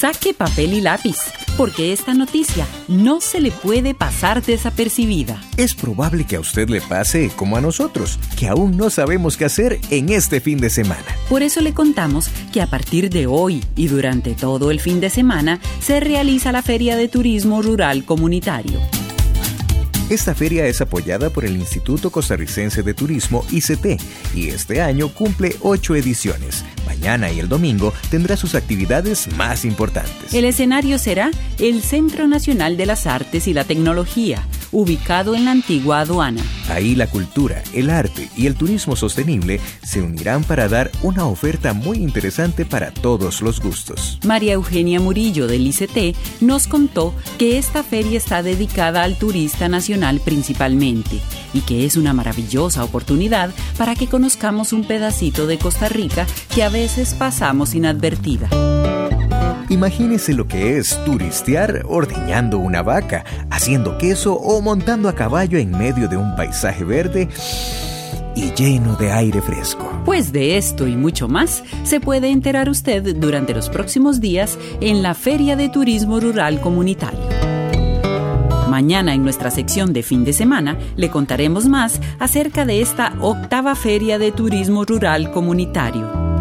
Saque papel y lápiz, porque esta noticia no se le puede pasar desapercibida. Es probable que a usted le pase como a nosotros, que aún no sabemos qué hacer en este fin de semana. Por eso le contamos que a partir de hoy y durante todo el fin de semana se realiza la Feria de Turismo Rural Comunitario. Esta feria es apoyada por el Instituto Costarricense de Turismo, ICT, y este año cumple 8 ediciones. Mañana y el domingo tendrá sus actividades más importantes. El escenario será el Centro Nacional de las Artes y la Tecnología, ubicado en la antigua aduana. Ahí la cultura, el arte y el turismo sostenible se unirán para dar una oferta muy interesante para todos los gustos. María Eugenia Murillo del ICT nos contó que esta feria está dedicada al turista nacional principalmente y que es una maravillosa oportunidad para que conozcamos un pedacito de Costa Rica que a veces pasamos inadvertida. Imagínese lo que es turistear ordeñando una vaca, haciendo queso o montando a caballo en medio de un paisaje verde y lleno de aire fresco. Pues de esto y mucho más se puede enterar usted durante los próximos días en la Feria de Turismo Rural Comunitario. Mañana en nuestra sección de fin de semana le contaremos más acerca de esta 8ª Feria de Turismo Rural Comunitario.